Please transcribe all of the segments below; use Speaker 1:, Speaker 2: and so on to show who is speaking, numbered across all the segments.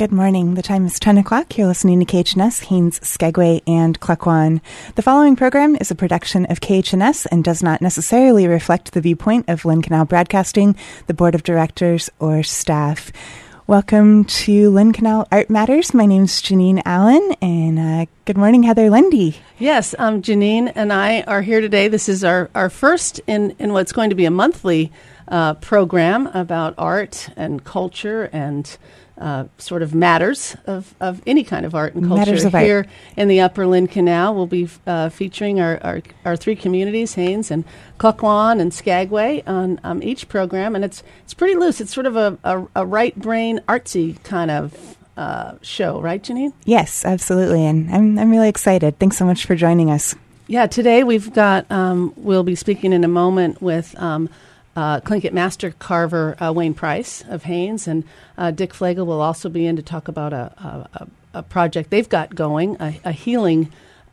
Speaker 1: Good morning. The time is 10 o'clock. You're listening to KHNS, Haines, Skagway, and Klukwan. The following program is a production of KHNS and does not necessarily reflect the viewpoint of Lynn Canal Broadcasting, the Board of Directors, or staff. Welcome to Lynn Canal Art Matters. My name is Janine Allen, and good morning, Heather Lindy.
Speaker 2: Yes, Janine and I are here today. This is our first in what's going to be a monthly program about art and culture and sort of matters of any kind of art and culture here art. In the Upper Lynn Canal. We'll be featuring our three communities, Haines and Klukwan and Skagway, on each program, and it's pretty loose. It's sort of a right brain artsy kind of show, right, Janine?
Speaker 1: Yes, absolutely, and I'm really excited. Thanks so much for joining us.
Speaker 2: Yeah, today we've got we'll be speaking in a moment with Tlingit master carver Wayne Price of Haines, and Dick Flegel will also be in to talk about a project they've got going, a healing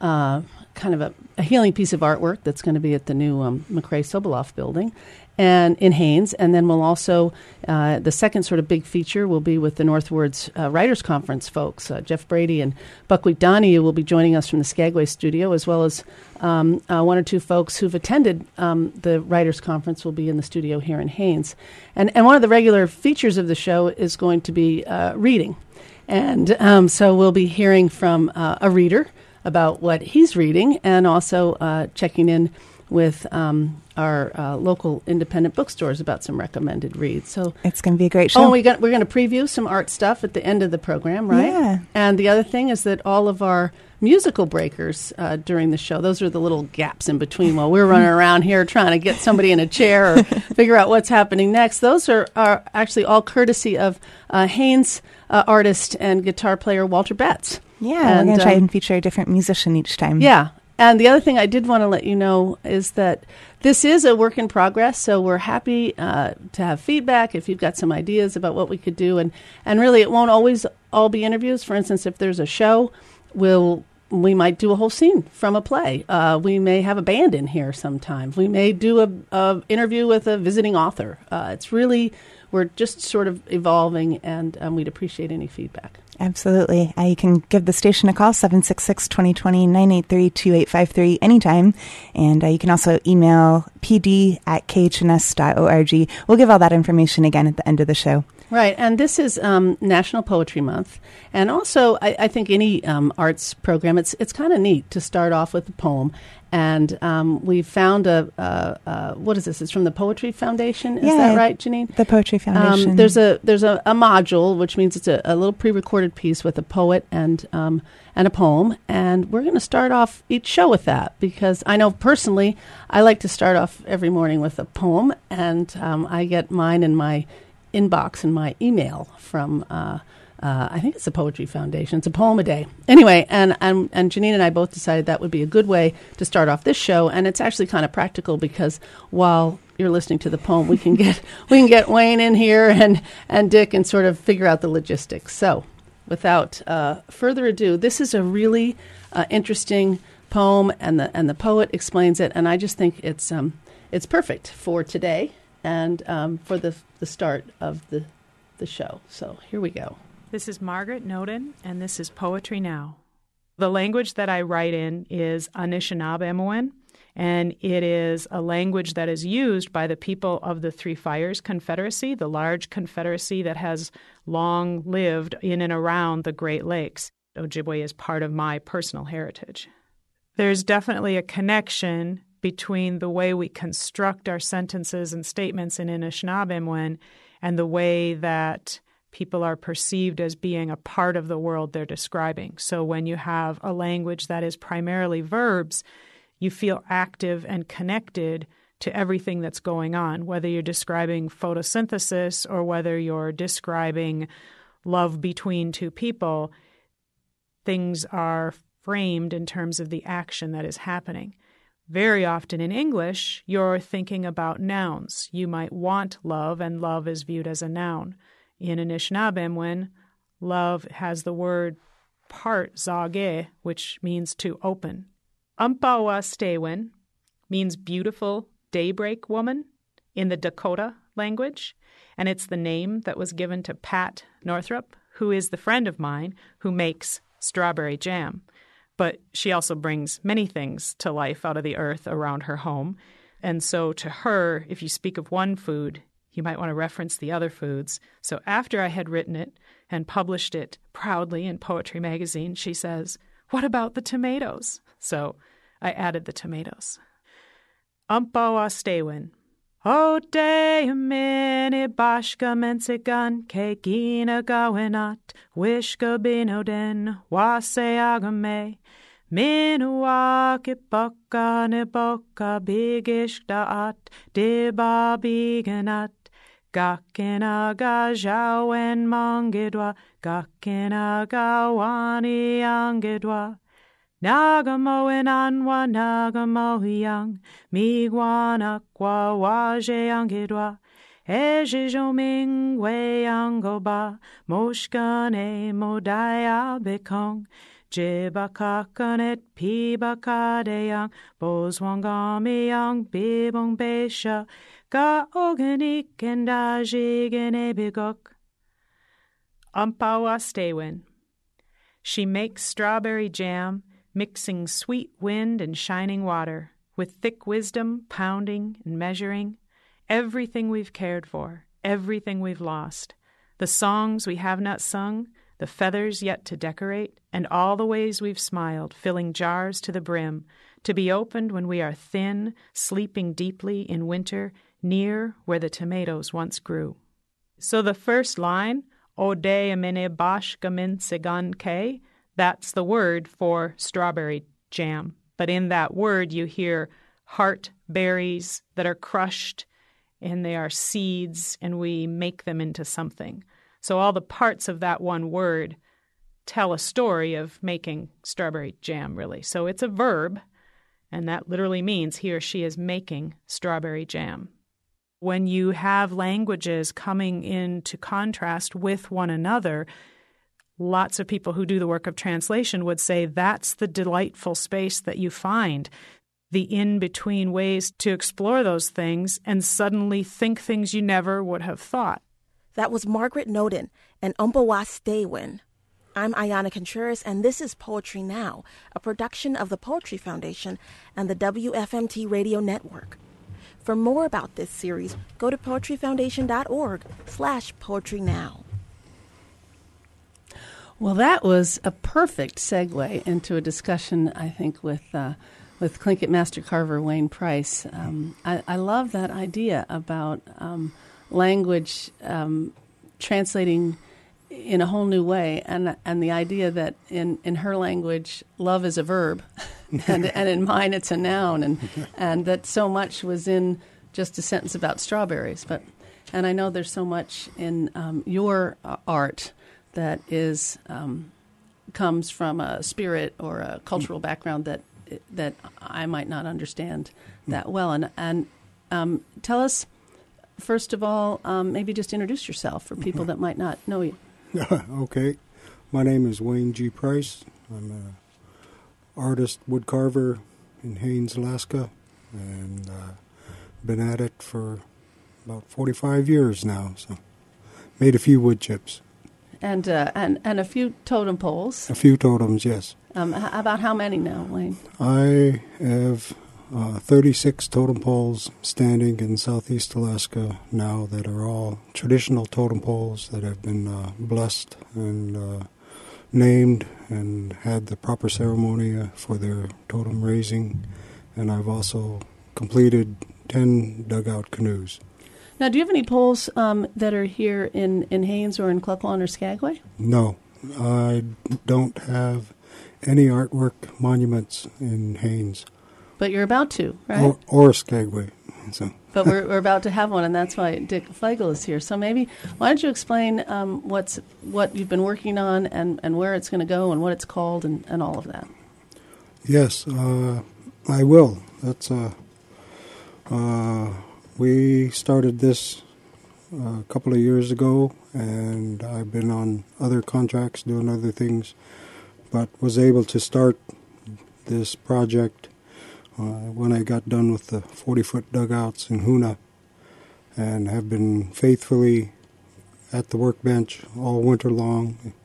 Speaker 2: kind of a healing piece of artwork that's going to be at the new McRae Soboleff building and in Haines. And then we'll also, the second sort of big feature will be with the Northwards Writers Conference folks. Jeff Brady and Buckwheat Donahue will be joining us from the Skagway studio, as well as one or two folks who've attended the Writers Conference will be in the studio here in Haines. And one of the regular features of the show is going to be reading. And so we'll be hearing from a reader about what he's reading, and also checking in with our local independent bookstores about some recommended reads. So
Speaker 1: it's going to be a great show.
Speaker 2: Oh, we're going to preview some art stuff at the end of the program, right?
Speaker 1: Yeah.
Speaker 2: And the other thing is that all of our musical breakers during the show, those are the little gaps in between while we're running around here trying to get somebody in a chair or figure out what's happening next. Those are actually all courtesy of Haines artist and guitar player Walter Betts.
Speaker 1: Yeah, we're going to try and feature a different musician each time.
Speaker 2: Yeah. And the other thing I did want to let you know is that this is a work in progress, so we're happy to have feedback if you've got some ideas about what we could do. And really, it won't always all be interviews. For instance, if there's a show, we might do a whole scene from a play. We may have a band in here sometime. We may do a interview with a visiting author. It's really, we're just sort of evolving, and we'd appreciate any feedback.
Speaker 1: Absolutely. You can give the station a call, 766-2020, 983-2853, anytime. And you can also email pd@khns.org. We'll give all that information again at the end of the show.
Speaker 2: Right, and this is National Poetry Month, and also I think any arts program, it's kind of neat to start off with a poem, and we found what is this? It's from the Poetry Foundation, is that right, Janine?
Speaker 1: The Poetry Foundation.
Speaker 2: There's a module, which means it's a little pre-recorded piece with a poet and a poem, and we're going to start off each show with that, because I know personally I like to start off every morning with a poem, and I get mine in my inbox and my email from I think it's the Poetry Foundation. It's a poem a day. Anyway, and Janine and I both decided that would be a good way to start off this show, and it's actually kind of practical because while you're listening to the poem, we can get Wayne in here and Dick and sort of figure out the logistics. So, without further ado, this is a really interesting poem, and the poet explains it, and I just think it's perfect for today and for the start of the show. So here we go.
Speaker 3: This is Margaret Noden, and this is Poetry Now. The language that I write in is Anishinaabemowin, and it is a language that is used by the people of the Three Fires Confederacy, the large confederacy that has long lived in and around the Great Lakes. Ojibwe is part of my personal heritage. There's definitely a connection between the way we construct our sentences and statements in Anishinaabemowin and the way that people are perceived as being a part of the world they're describing. So when you have a language that is primarily verbs, you feel active and connected to everything that's going on, whether you're describing photosynthesis or whether you're describing love between two people. Things are framed in terms of the action that is happening. Very often in English, you're thinking about nouns. You might want love, and love is viewed as a noun. In Anishinaabemowin, love has the word part zage, which means to open. Umpawa Stewin means beautiful daybreak woman in the Dakota language, and it's the name that was given to Pat Northrup, who is the friend of mine who makes strawberry jam. But she also brings many things to life out of the earth around her home. And so to her, if you speak of one food, you might want to reference the other foods. So after I had written it and published it proudly in Poetry Magazine, she says, "What about the tomatoes?" So I added the tomatoes. Umpawa Stewin. O de mini bashka mensigan ke gina gawinat wishka binoden wase agame minua kipaka niboka bigish daat diba biganat gakina gajawen mangidwa gakina gawani angidwa Nagamo in anwa nagamo yang migwana kwa waje angidwa ejijo mingwe angoba moshkane modaya bekong jibakakanet pibakade yang bozwangami yang bibong besha ga organik and ajigene bigok. Umpawa Stewin. She makes strawberry jam, mixing sweet wind and shining water, with thick wisdom, pounding and measuring, everything we've cared for, everything we've lost, the songs we have not sung, the feathers yet to decorate, and all the ways we've smiled, filling jars to the brim, to be opened when we are thin, sleeping deeply in winter, near where the tomatoes once grew. So the first line, Ode amine bash gamin sigan ke, that's the word for strawberry jam. But in that word, you hear heart berries that are crushed, and they are seeds, and we make them into something. So all the parts of that one word tell a story of making strawberry jam, really. So it's a verb, and that literally means he or she is making strawberry jam. When you have languages coming into contrast with one another, lots of people who do the work of translation would say that's the delightful space that you find, the in-between ways to explore those things and suddenly think things you never would have thought.
Speaker 4: That was Margaret Noden and Umpawa Stewin. I'm Ayana Contreras, and this is Poetry Now, a production of the Poetry Foundation and the WFMT Radio Network. For more about this series, go to poetryfoundation.org/poetrynow.
Speaker 2: Well, that was a perfect segue into a discussion, I think, with Tlingit Master Carver Wayne Price. I love that idea about language translating in a whole new way, and the idea that in her language, love is a verb, and in mine it's a noun, and that so much was in just a sentence about strawberries. And I know there's so much in your art that is comes from a spirit or a cultural background that I might not understand that well. And tell us, first of all, maybe just introduce yourself for people that might not know you.
Speaker 5: Okay. My name is Wayne G. Price. I'm an artist, woodcarver in Haines, Alaska, and been at it for about 45 years now. So made a few wood chips.
Speaker 2: And a few totem poles.
Speaker 5: A few totems, yes.
Speaker 2: About how many now, Wayne?
Speaker 5: I have 36 totem poles standing in southeast Alaska now that are all traditional totem poles that have been blessed and named and had the proper ceremony for their totem raising. And I've also completed 10 dugout canoes.
Speaker 2: Now, do you have any poles that are here in Haines or in Klukwan or Skagway?
Speaker 5: No, I don't have any artwork monuments in Haines.
Speaker 2: But you're about to, right?
Speaker 5: Or Skagway. So.
Speaker 2: But we're about to have one, and that's why Dick Flegel is here. So maybe, why don't you explain what you've been working on and where it's going to go and what it's called and all of that?
Speaker 5: Yes, I will. That's we started this a couple of years ago, and I've been on other contracts doing other things, but was able to start this project when I got done with the 40-foot dugouts in Hoonah, and have been faithfully at the workbench all winter long,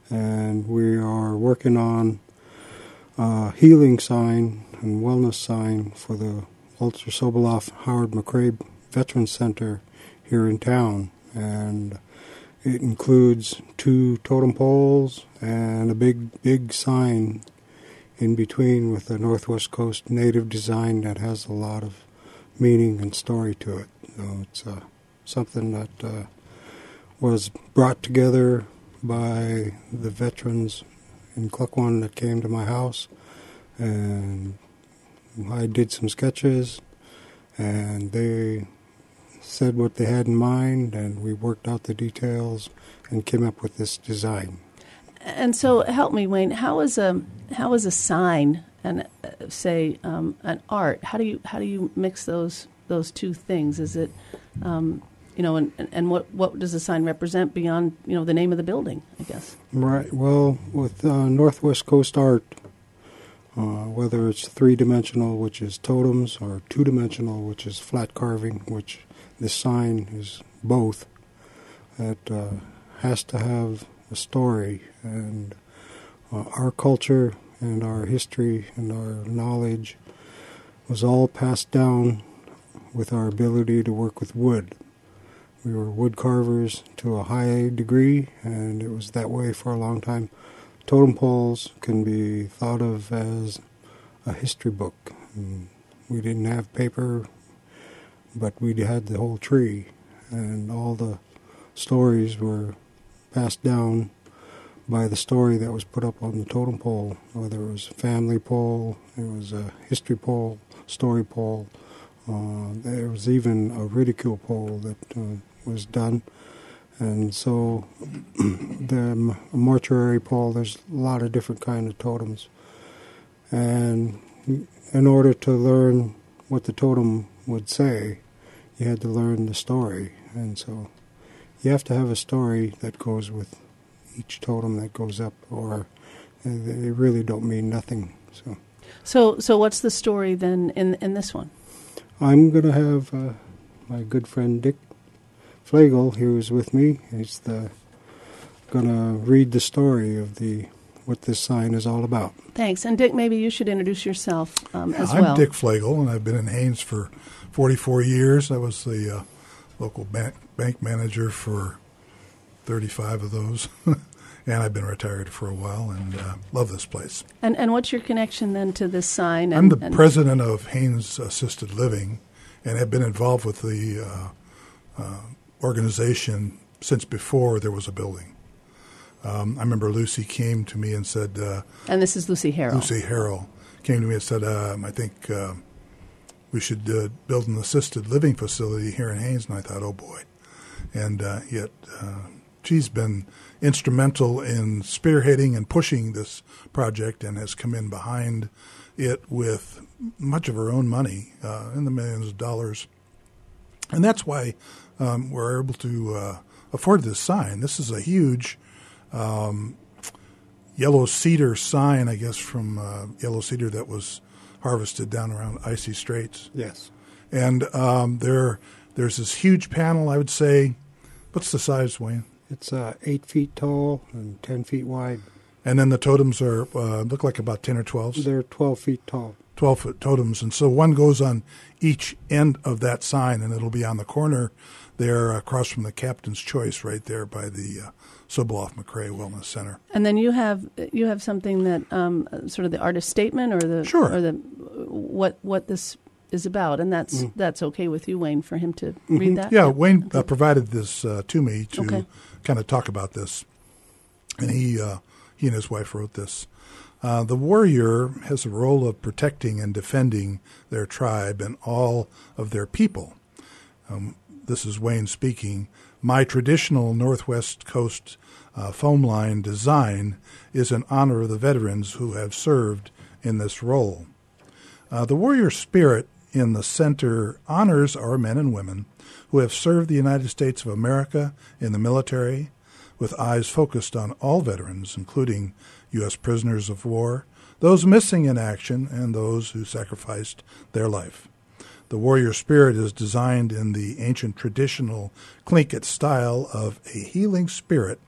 Speaker 5: and we are working on a healing sign and wellness sign for the Walter Soboleff Howard McRae Veterans Center here in town. And it includes 2 totem poles and a big sign in between with a Northwest Coast native design that has a lot of meaning and story to it. So it's something that was brought together by the veterans in Klukwan that came to my house, and I did some sketches, and they said what they had in mind, and we worked out the details and came up with this design.
Speaker 2: And so, help me, Wayne. How is a sign and say an art? How do you mix those 2 things? Is it and what does the sign represent beyond the name of the building, I guess?
Speaker 5: Right. Well, with Northwest Coast art, whether it's 3-dimensional, which is totems, or 2-dimensional, which is flat carving, which this sign is both, that has to have a story. And our culture and our history and our knowledge was all passed down with our ability to work with wood. We were wood carvers to a high degree, and it was that way for a long time. Totem poles can be thought of as a history book. And we didn't have paper, but we had the whole tree, and all the stories were passed down by the story that was put up on the totem pole, whether it was a family pole, it was a history pole, story pole. There was even a ridicule pole that was done. And so the mortuary pole, there's a lot of different kind of totems. And in order to learn what the totem would say, you had to learn the story. And so you have to have a story that goes with each totem that goes up, or they really don't mean nothing.
Speaker 2: So what's the story then in this one?
Speaker 5: I'm going to have my good friend Dick Flegel, who is with me. He's going to read the story of what this sign is all about.
Speaker 2: Thanks. And Dick, maybe you should introduce yourself as
Speaker 6: well.
Speaker 2: I'm
Speaker 6: Dick Flegel, and I've been in Haines for 44 years. I was the local bank manager for 35 of those. And I've been retired for a while and love this place.
Speaker 2: And what's your connection then to this sign?
Speaker 6: I'm the president of Haines Assisted Living and have been involved with the organization since before there was a building. I remember Lucy came to me and said...
Speaker 2: and this is Lucy Harrell.
Speaker 6: Lucy Harrell came to me and said, I think we should build an assisted living facility here in Haines. And I thought, oh, boy. And yet she's been instrumental in spearheading and pushing this project and has come in behind it with much of her own money, in the millions of dollars. And that's why we're able to afford this sign. This is a huge yellow cedar sign, I guess, from yellow cedar that was harvested down around Icy Straits.
Speaker 5: Yes.
Speaker 6: And there's this huge panel, I would say. What's the size, Wayne?
Speaker 5: It's 8 feet tall and 10 feet wide.
Speaker 6: And then the totems are look like about 10 or 12s?
Speaker 5: They're 12 feet tall.
Speaker 6: 12-foot totems. And so one goes on each end of that sign, and it'll be on the corner there across from the Captain's Choice right there by the Soboleff McRae Wellness Center.
Speaker 2: And then you have something that sort of the artist statement or the
Speaker 6: sure.
Speaker 2: or the what this is about, and that's okay with you, Wayne, for him to read that?
Speaker 6: Yeah, Wayne provided this to me to kind of talk about this, and he and his wife wrote this. The warrior has a role of protecting and defending their tribe and all of their people. This is Wayne speaking. My traditional Northwest Coast foam line design is in honor of the veterans who have served in this role. The warrior spirit in the center honors our men and women who have served the United States of America in the military, with eyes focused on all veterans, including U.S. prisoners of war, those missing in action, and those who sacrificed their life. The warrior spirit is designed in the ancient traditional Tlingit style of a healing spirit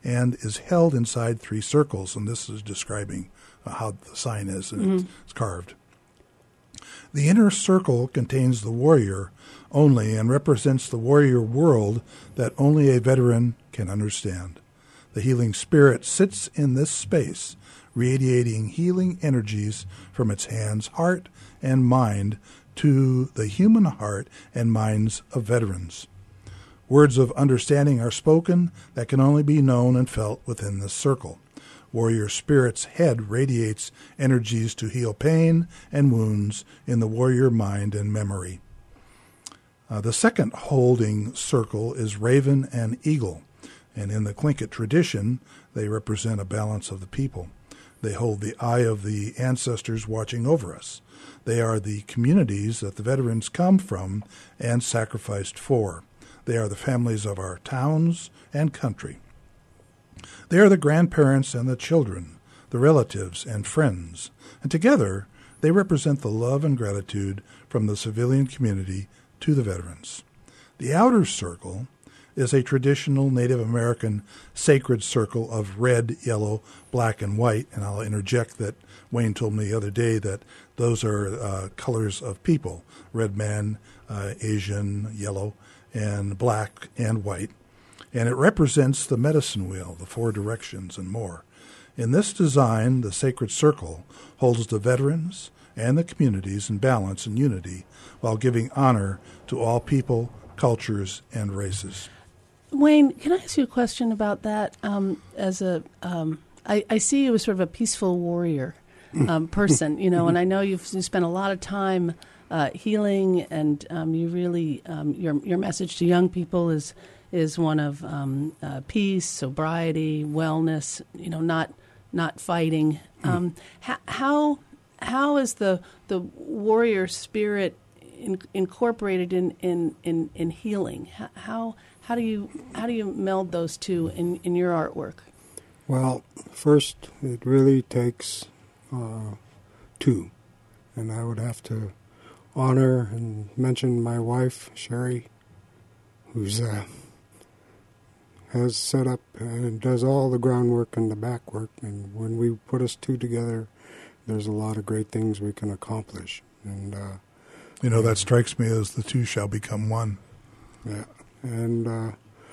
Speaker 6: and is held inside 3 circles. And this is describing how the sign is, and it's carved. The inner circle contains the warrior only and represents the warrior world that only a veteran can understand. The healing spirit sits in this space, radiating healing energies from its hands, heart, and mind to the human heart and minds of veterans. Words of understanding are spoken that can only be known and felt within this circle. Warrior spirit's head radiates energies to heal pain and wounds in the warrior mind and memory. The second holding circle is raven and eagle, and in the Tlingit tradition, they represent a balance of the people. They hold the eye of the ancestors watching over us. They are the communities that the veterans come from and sacrificed for. They are the families of our towns and country. They are the grandparents and the children, the relatives and friends, and together they represent the love and gratitude from the civilian community to the veterans. The outer circle is a traditional Native American sacred circle of red, yellow, black, and white, and I'll interject that Wayne told me the other day that those are colors of people, red man, Asian, yellow, and black and white. And it represents the medicine wheel, the 4 directions, and more. In this design, the sacred circle holds the veterans and the communities in balance and unity while giving honor to all people, cultures, and races.
Speaker 2: Wayne, can I ask you a question about that? I see you as sort of a peaceful warrior person, and I know you spent a lot of time healing, and you really your message to young people is one of peace, sobriety, wellness. Not fighting. How is the warrior spirit incorporated in healing? How do you meld those two in your artwork?
Speaker 5: Well, first it really takes 2, and I would have to honor and mention my wife Sherry, who's has set up and does all the groundwork and the back work, and when we put us 2 together, there's a lot of great things we can accomplish. And
Speaker 6: that strikes me as the 2 shall become 1.
Speaker 5: Yeah, and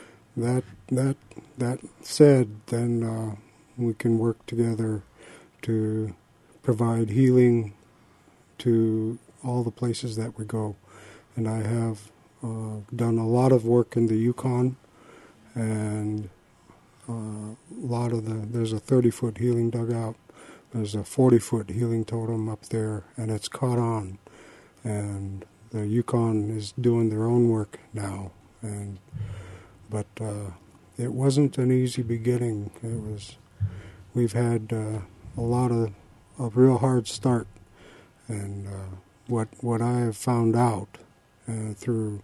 Speaker 5: that said, then we can work together to provide healing to all the places that we go. And I have done a lot of work in the Yukon, and there's a 30-foot healing dugout, there's a 40-foot healing totem up there, and it's caught on. And the Yukon is doing their own work now, but it wasn't an easy beginning. We've had a lot of a real hard start, and what I have found out through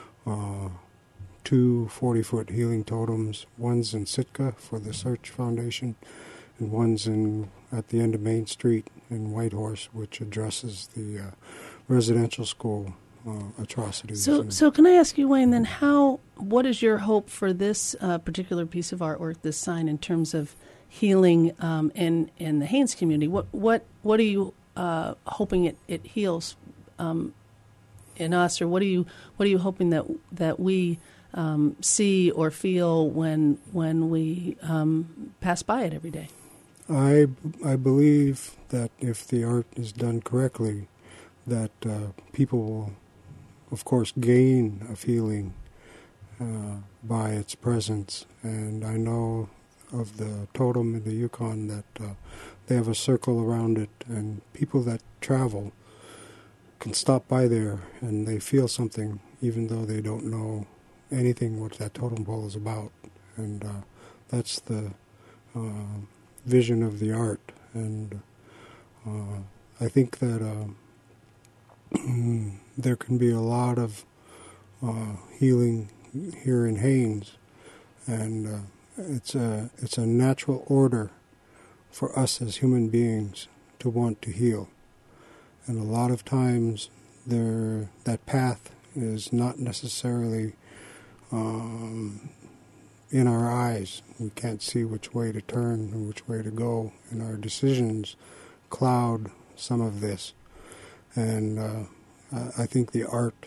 Speaker 5: 2 40-foot healing totems, one's in Sitka for the Search Foundation, and one's at the end of Main Street in Whitehorse, which addresses the residential school atrocities.
Speaker 2: So can I ask you, Wayne, then what is your hope for this particular piece of artwork, this sign, in terms of healing in the Haines community? What are you hoping it heals in us, or what are you hoping that we see or feel when we pass by it every day?
Speaker 5: I believe that if the art is done correctly, that people will, of course, gain a feeling by its presence. And I know of the totem in the Yukon that they have a circle around it, and people that travel can stop by there and they feel something, even though they don't know anything what that totem pole is about. And that's the vision of the art. And I think that there can be a lot of healing here in Haines, and it's a natural order for us as human beings to want to heal. And a lot of times that path is not necessarily in our eyes. We can't see which way to turn and which way to go, and our decisions cloud some of this. And I think the art,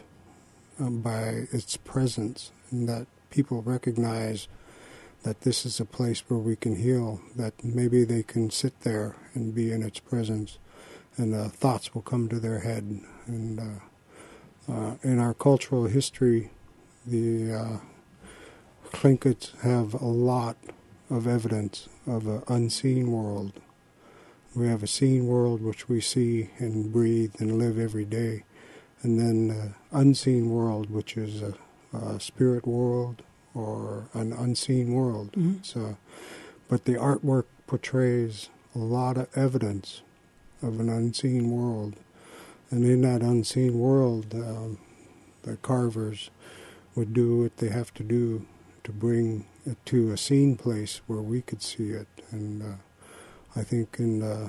Speaker 5: by its presence, and that people recognize that this is a place where we can heal, that maybe they can sit there and be in its presence, and thoughts will come to their head. And in our cultural history, the Tlinkits have a lot of evidence of an unseen world. We have a seen world which we see and breathe and live every day, and then the unseen world, which is a spirit world or an unseen world. Mm-hmm. So, but the artwork portrays a lot of evidence of an unseen world, and in that unseen world, the carvers would do what they have to do to bring it to a seen place where we could see it. And I think in the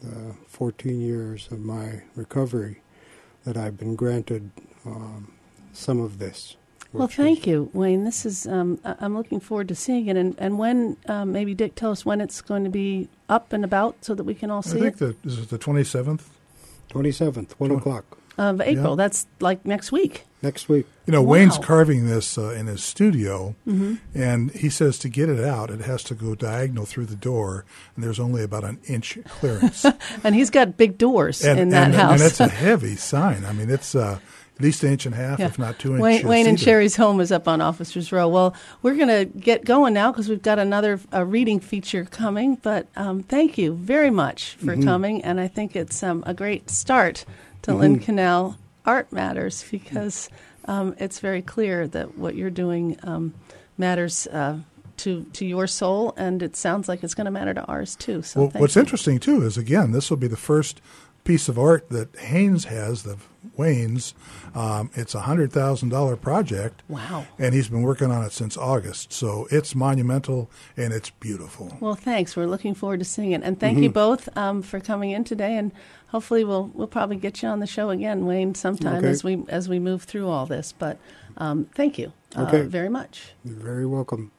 Speaker 5: 14 years of my recovery that I've been granted some of this.
Speaker 2: Well, thank you, Wayne. This is I'm looking forward to seeing it. And when, maybe Dick, tell us when it's going to be up and about so that we can all see it.
Speaker 6: I think is it the 27th?
Speaker 5: 27th, 1 o'clock.
Speaker 2: Of April. Yeah. That's like next week.
Speaker 5: Next week.
Speaker 6: You know, wow. Wayne's carving this in his studio, and he says to get it out, it has to go diagonal through the door, and there's only about an inch clearance.
Speaker 2: And he's got big doors in that house.
Speaker 6: And it's a heavy sign. I mean, it's at least an inch and a half, if not 2 inches.
Speaker 2: Wayne and Sherry's home is up on Officers Row. Well, we're going to get going now because we've got another reading feature coming. But thank you very much for coming, and I think it's a great start to Lynn Canal Art Matters, because it's very clear that what you're doing matters to your soul, and it sounds like it's going to matter to ours too. So
Speaker 6: well, what's interesting too is, again, this will be the first piece of art that Haynes has, the Wayne's. It's a $100,000 project.
Speaker 2: Wow.
Speaker 6: And he's been working on it since August. So it's monumental and it's beautiful.
Speaker 2: Well, thanks. We're looking forward to seeing it. And thank you both for coming in today. And hopefully we'll probably get you on the show again, Wayne, sometime as we move through all this. But thank you very much.
Speaker 5: You're very welcome.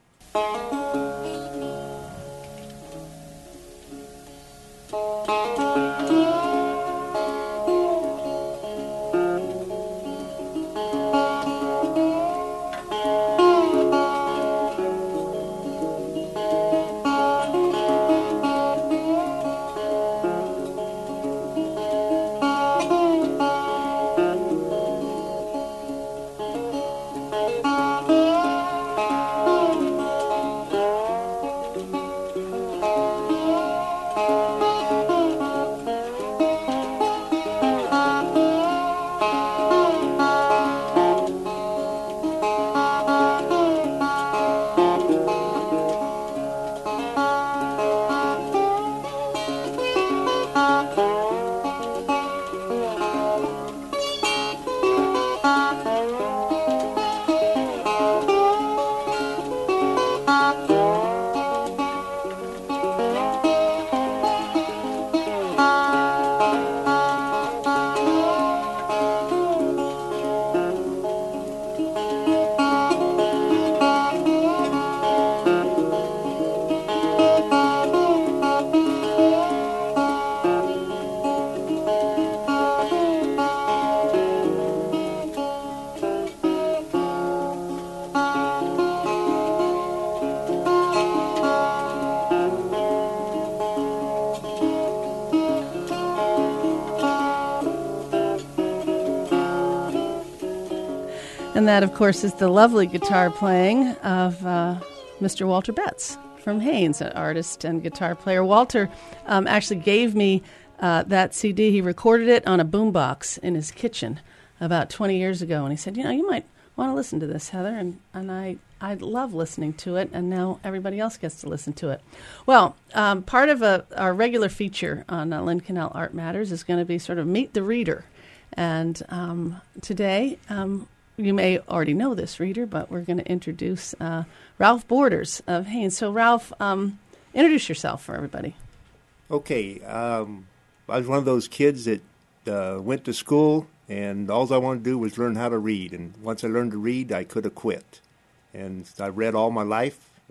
Speaker 2: And that, of course, is the lovely guitar playing of Mr. Walter Betts from Haynes, an artist and guitar player. Walter actually gave me that CD. He recorded it on a boombox in his kitchen about 20 years ago. And he said, you might want to listen to this, Heather. And I love listening to it. And now everybody else gets to listen to it. Well, part of our regular feature on Lynn Canal Art Matters is going to be sort of Meet the Reader. And today... you may already know this, reader, but we're going to introduce Ralph Borders of Haynes. So, Ralph, introduce yourself for everybody.
Speaker 7: Okay. I was one of those kids that went to school, and all I wanted to do was learn how to read. And once I learned to read, I could have quit. And I read all my life,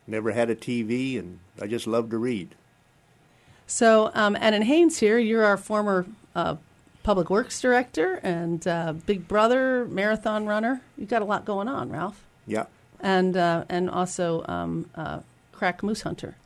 Speaker 7: never had a TV, and I just love to read.
Speaker 2: So, and in Haines here, you're our former public works director and Big Brother marathon runner. You've got a lot going on, Ralph.
Speaker 7: Yeah.
Speaker 2: And also crack moose hunter.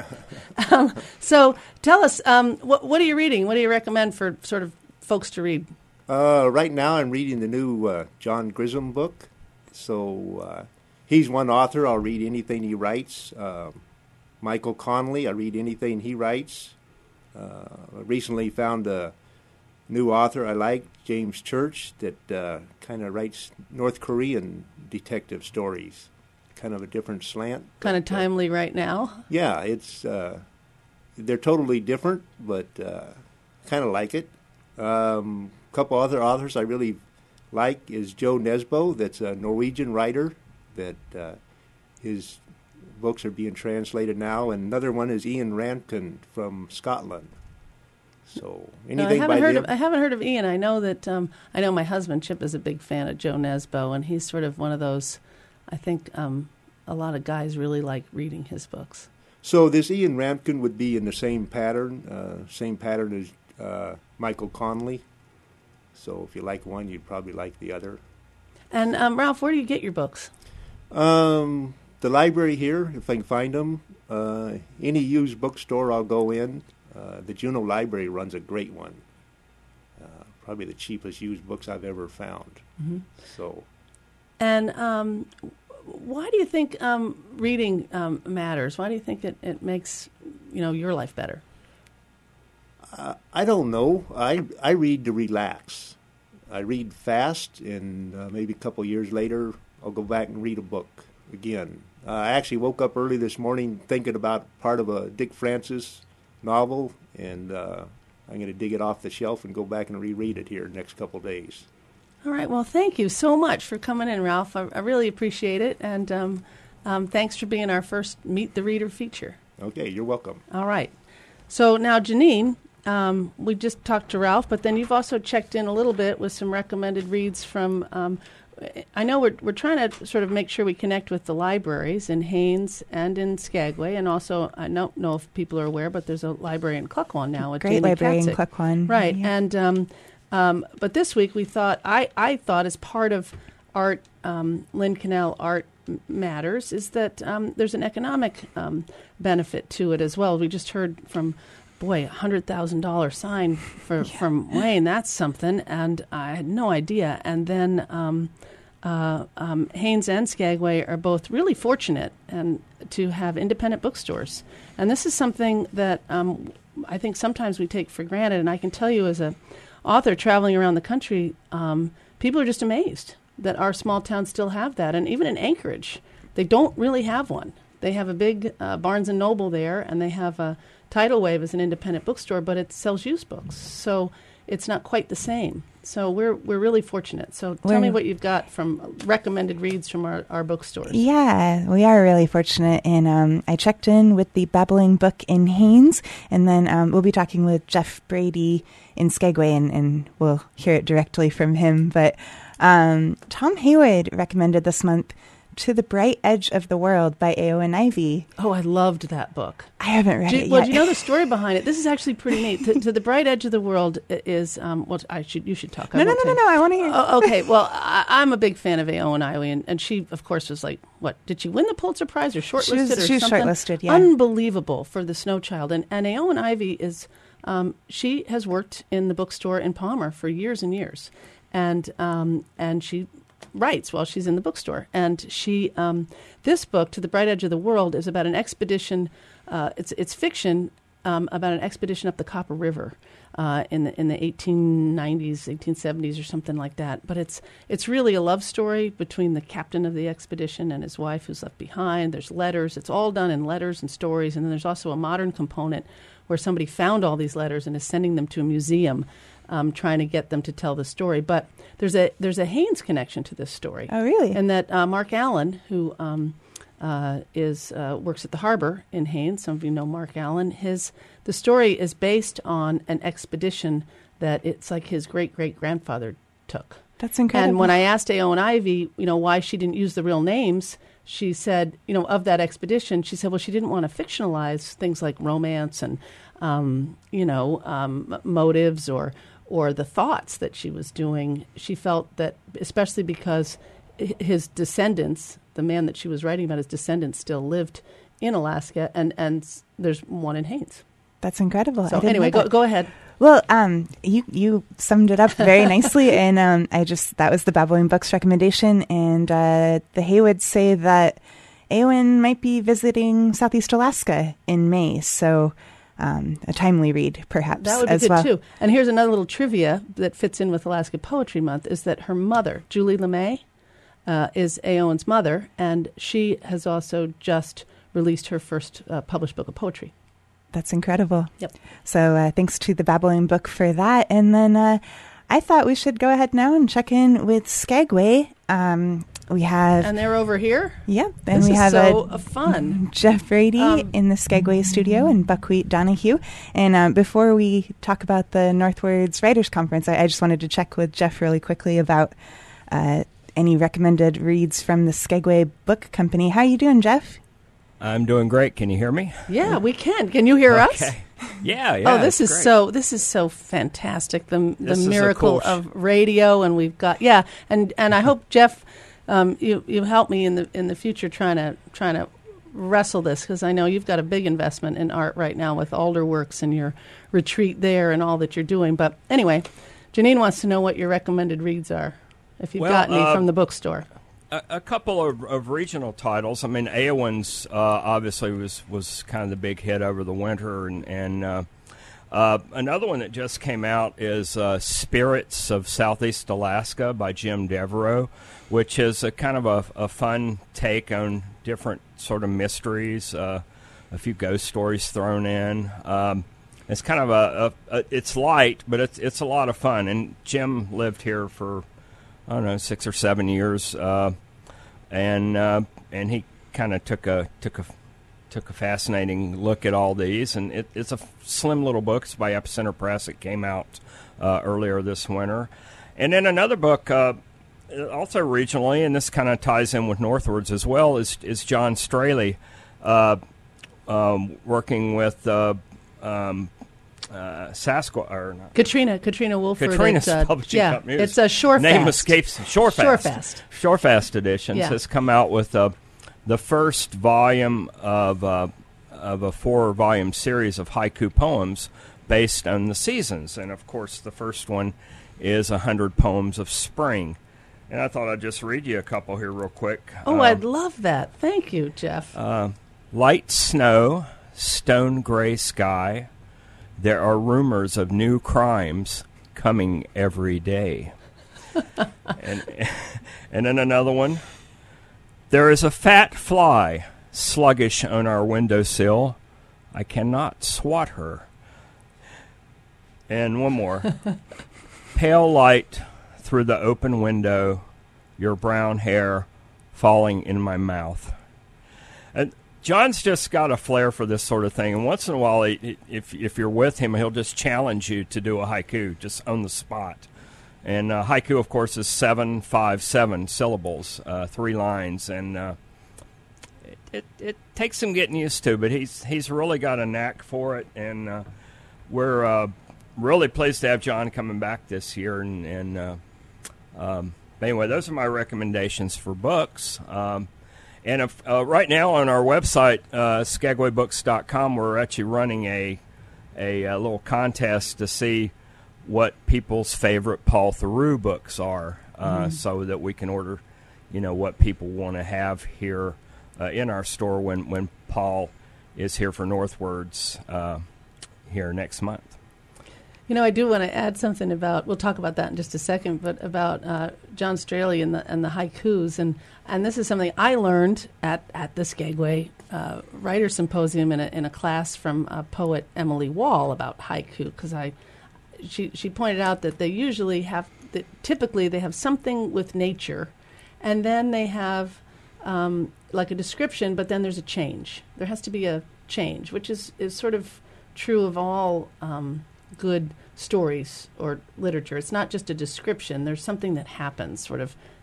Speaker 2: So tell us, what are you reading? What do you recommend for sort of folks to read?
Speaker 7: Right now I'm reading the new John Grisham book. So he's one author. I'll read anything he writes. Michael Connelly, I read anything he writes. I recently found a new author I like, James Church, that kind of writes North Korean detective stories. Kind of a different slant.
Speaker 2: Kind of timely right now.
Speaker 7: Yeah, it's they're totally different, but kind of like it. Couple other authors I really like is Joe Nesbo, that's a Norwegian writer that his books are being translated now, and another one is Ian Rankin from Scotland. So anything by them?
Speaker 2: I haven't heard of Ian. I know that I know my husband Chip is a big fan of Joe Nesbo, and he's sort of one of those. I think a lot of guys really like reading his books.
Speaker 7: So this Ian Rankin would be in the same pattern as Michael Connelly. So if you like one, you'd probably like the other.
Speaker 2: And Ralph, where do you get your books?
Speaker 7: The library here, if I can find them. Any used bookstore I'll go in. The Juneau Library runs a great one. Probably the cheapest used books I've ever found.
Speaker 2: Mm-hmm.
Speaker 7: So.
Speaker 2: And why do you think reading matters? Why do you think it makes your life better?
Speaker 7: I don't know. I read to relax. I read fast, and maybe a couple years later, I'll go back and read a book again. I actually woke up early this morning thinking about part of a Dick Francis novel, and I'm going to dig it off the shelf and go back and reread it here the next couple days.
Speaker 2: All right. Well, thank you so much for coming in, Ralph. I really appreciate it, and thanks for being our first Meet the Reader feature.
Speaker 7: Okay, you're welcome.
Speaker 2: All right. So now, Janine, we just talked to Ralph, but then you've also checked in a little bit with some recommended reads from. I know we're trying to sort of make sure we connect with the libraries in Haines and in Skagway, and also I don't know if people are aware, but there's a library in Cluckwan now.
Speaker 1: Great library in Cluckwan,
Speaker 2: right?
Speaker 1: Yeah.
Speaker 2: And but this week we thought I thought as part of art, Lynn Canal Art Matters, is that there's an economic benefit to it as well. We just heard from. Boy, $100,000 sign from Wayne, that's something, and I had no idea. And then Haines and Skagway are both really fortunate and to have independent bookstores. And this is something that I think sometimes we take for granted, and I can tell you as an author traveling around the country, people are just amazed that our small towns still have that. And even in Anchorage, they don't really have one. They have a big Barnes & Noble there, and they have a Tidal Wave is an independent bookstore, but it sells used books, so it's not quite the same. So we're really fortunate. So tell me what you've got from recommended reads from our bookstores.
Speaker 1: Yeah, we are really fortunate, and I checked in with the Babbling Book in Haines, and then we'll be talking with Jeff Brady in Skagway, and we'll hear it directly from him. But Tom Haywood recommended this month To the Bright Edge of the World by Eowyn Ivey.
Speaker 2: Oh, I loved that book.
Speaker 1: I haven't read it yet.
Speaker 2: Well, do you know the story behind it? This is actually pretty neat. To the Bright Edge of the World is, you should talk.
Speaker 1: No, I want to hear.
Speaker 2: Okay, well, I'm a big fan of Eowyn Ivey, and she, of course, was like, what, did she win the Pulitzer Prize or shortlisted
Speaker 1: She was
Speaker 2: something?
Speaker 1: Shortlisted, yeah.
Speaker 2: Unbelievable for The Snow Child. And Eowyn Ivey is, she has worked in the bookstore in Palmer for years and years. And she writes while she's in the bookstore, and she this book, To the Bright Edge of the World, is about an expedition. It's fiction about an expedition up the Copper River in the 1890s, 1870s, or something like that. But it's really a love story between the captain of the expedition and his wife who's left behind. There's letters. It's all done in letters and stories, and then there's also a modern component where somebody found all these letters and is sending them to a museum. Trying to get them to tell the story, but there's a Haines connection to this story.
Speaker 1: Oh, really?
Speaker 2: And that Mark Allen, who works at the harbor in Haines, some of you know Mark Allen. The story is based on an expedition that it's like his great-great-grandfather took.
Speaker 1: That's incredible.
Speaker 2: And when I asked Eowyn Ivey, why she didn't use the real names, she said, of that expedition, she said, well, she didn't want to fictionalize things like romance and, motives or the thoughts that she was doing. She felt that, especially because his descendants, the man that she was writing about, his descendants still lived in Alaska, and there's one in Haines.
Speaker 1: That's incredible.
Speaker 2: So anyway, go ahead.
Speaker 1: Well, you summed it up very nicely, and that was the Babbling Books recommendation, and the Haywoods say that Éowyn might be visiting Southeast Alaska in May, so a timely read, perhaps,
Speaker 2: that would be
Speaker 1: as
Speaker 2: good
Speaker 1: well.
Speaker 2: Too. And here's another little trivia that fits in with Alaska Poetry Month, is that her mother, Julie LeMay, is Éowyn's mother, and she has also just released her first published book of poetry.
Speaker 1: That's incredible.
Speaker 2: Yep.
Speaker 1: So thanks to the Babbling Book for that. And then I thought we should go ahead now and check in with Skagway. We have...
Speaker 2: And they're over here?
Speaker 1: Yep. And
Speaker 2: this
Speaker 1: we have
Speaker 2: so fun.
Speaker 1: Jeff Brady in the Skagway studio and Buckwheat Donahue. And before we talk about the Northwards Writers Conference, I just wanted to check with Jeff really quickly about any recommended reads from the Skagway Book Company. How are you doing, Jeff?
Speaker 8: I'm doing great. Can you hear me?
Speaker 2: Yeah, we can. Can you hear us?
Speaker 8: Yeah.
Speaker 2: Oh, this is so fantastic. The miracle of radio, and we've got and I hope, Jeff, you help me in the future trying to wrestle this, because I know you've got a big investment in art right now with Alderworks and your retreat there and all that you're doing. But anyway, Janine wants to know what your recommended reads are, if you've got any from the bookstore.
Speaker 8: A couple of regional titles. I mean, Éowyn's obviously was kind of the big hit over the winter, and another one that just came out is Spirits of Southeast Alaska by Jim Devereaux, which is a kind of a fun take on different sort of mysteries, a few ghost stories thrown in. It's kind of it's light, but it's a lot of fun. And Jim lived here for, I don't know, 6 or 7 years, and he kind of took a fascinating look at all these, and it's a slim little book. It's by Epicenter Press. It came out earlier this winter. And then another book, also regionally, and this kind of ties in with Northwards as well, is John Straley, working with
Speaker 2: Katrina Wolford.
Speaker 8: Katrina's publishing company.
Speaker 2: It's a Shorefast.
Speaker 8: Name escapes. Shorefast Editions has come out with the first volume of a 4-volume series of haiku poems based on the seasons, and of course the first one is 100 Poems of Spring. And I thought I'd just read you a couple here real quick.
Speaker 2: Oh, I'd love that. Thank you, Jeff.
Speaker 8: Light snow, stone gray sky. There are rumors of new crimes coming every day. and then another one. There is a fat fly sluggish on our windowsill. I cannot swat her. And one more. Pale light through the open window, your brown hair falling in my mouth. And John's just got a flair for this sort of thing, and once in a while, if you're with him, he'll just challenge you to do a haiku, just on the spot. And haiku, of course, is 757 syllables, 3 lines, and it takes some getting used to, but he's really got a knack for it, and we're really pleased to have John coming back this year. And anyway, those are my recommendations for books. And if, right now on our website, skagwaybooks.com, we're actually running a little contest to see what people's favorite Paul Theroux books are, so that we can order, what people want to have here in our store when Paul is here for Northwards here next month.
Speaker 2: I do want to add something about, we'll talk about that in just a second, but about John Straley and the haikus. And this is something I learned at the Skagway Writer Symposium in a class from poet Emily Wall about haiku, because she pointed out that they usually typically they have something with nature, and then they have like a description, but then there's a change. There has to be a change, which is sort of true of all good stories or literature. It's not just a description. There's something that happens sort of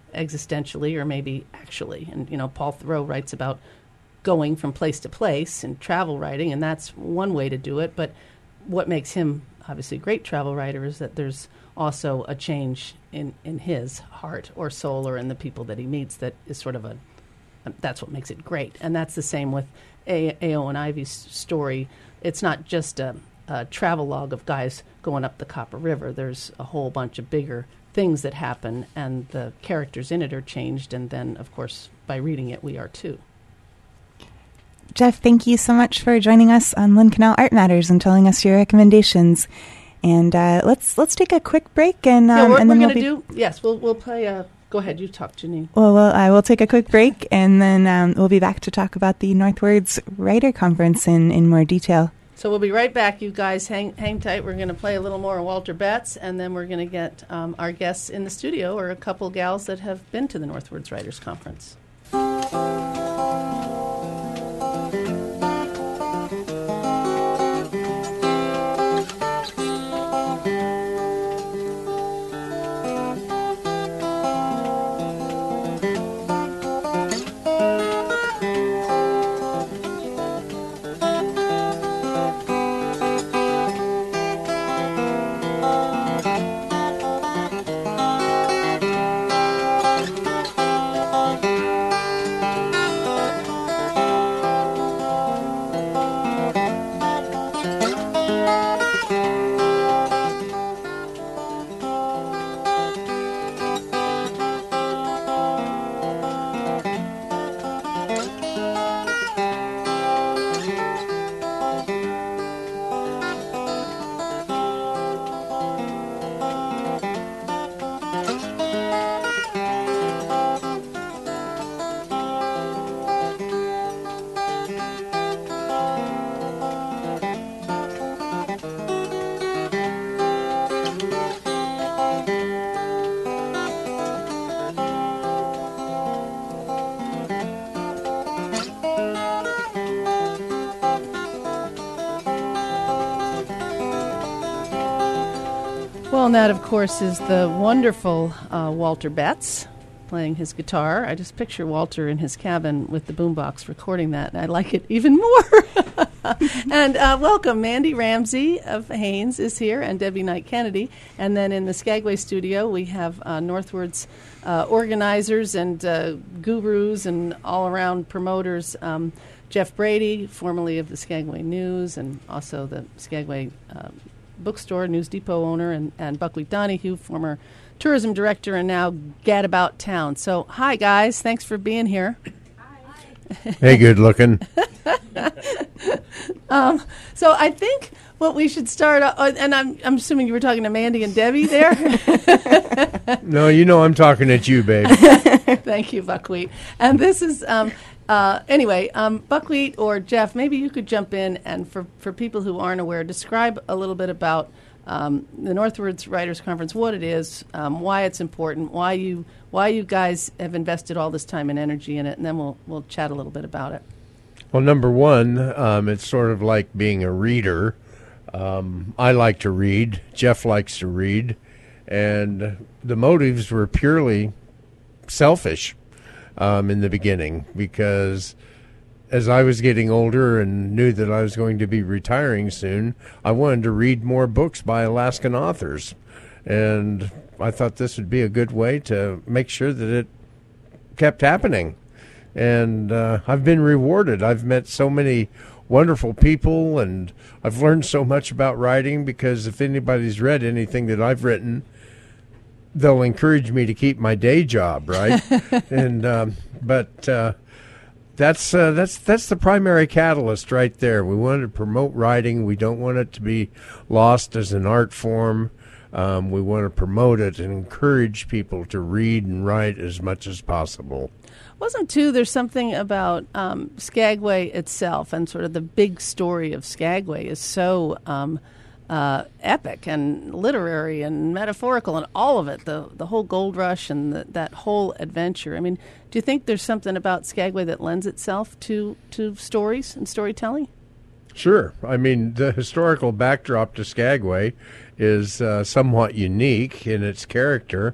Speaker 2: existentially or maybe actually. And, Paul Theroux writes about going from place to place in travel writing, and that's one way to do it. But what makes him obviously a great travel writer is that there's also a change in his heart or soul or in the people that he meets that is sort of that's what makes it great. And that's the same with A.O. and Ivy's story. It's not just a travel log of guys going up the Copper River. There's a whole bunch of bigger things that happen, and the characters in it are changed. And then, of course, by reading it, we are too.
Speaker 1: Jeff, thank you so much for joining us on Lynn Canal Art Matters and telling us your recommendations. And let's take a quick break, and
Speaker 2: and
Speaker 1: then
Speaker 2: we'll play. Go ahead, you talk, Janine.
Speaker 1: Well, I will take a quick break, and then we'll be back to talk about the Northwards Writer Conference in more detail.
Speaker 2: So we'll be right back, you guys. Hang tight. We're going to play a little more Walter Betts, and then we're going to get our guests in the studio, or a couple gals that have been to the Northwards Writers Conference. Well, and that, of course, is the wonderful Walter Betts playing his guitar. I just picture Walter in his cabin with the boombox recording that, and I like it even more. And welcome, Mandy Ramsey of Haynes is here, and Debbie Knight Kennedy. And then in the Skagway studio, we have Northwards organizers and gurus and all-around promoters, Jeff Brady, formerly of the Skagway News, and also the Skagway bookstore, News Depot owner, and Buckwheat Donahue, former tourism director and now gadabout town. So, hi, guys. Thanks for being here.
Speaker 9: Hi. Hey, good looking.
Speaker 2: So I think what we should start, and I'm assuming you were talking to Mandy and Debbie there.
Speaker 9: No, I'm talking at you, babe.
Speaker 2: Thank you, Buckwheat. And this is... Anyway, Buckwheat or Jeff, maybe you could jump in and for people who aren't aware, describe a little bit about the Northwards Writers Conference, what it is, why it's important, why you guys have invested all this time and energy in it, and then we'll chat a little bit about it.
Speaker 9: Well, number one, it's sort of like being a reader. I like to read. Jeff likes to read. And the motives were purely selfish. In the beginning, because as I was getting older and knew that I was going to be retiring soon, I wanted to read more books by Alaskan authors. And I thought this would be a good way to make sure that it kept happening. And I've been rewarded. I've met so many wonderful people, and I've learned so much about writing, because if anybody's read anything that I've written, they'll encourage me to keep my day job, right? And but that's the primary catalyst right there. We want to promote writing. We don't want it to be lost as an art form. We want to promote it and encourage people to read and write as much as possible.
Speaker 2: There's something about Skagway itself, and sort of the big story of Skagway is so epic and literary and metaphorical and all of it, the whole gold rush and that whole adventure. I mean, do you think there's something about Skagway that lends itself to stories and storytelling?
Speaker 9: Sure. I mean, the historical backdrop to Skagway is somewhat unique in its character,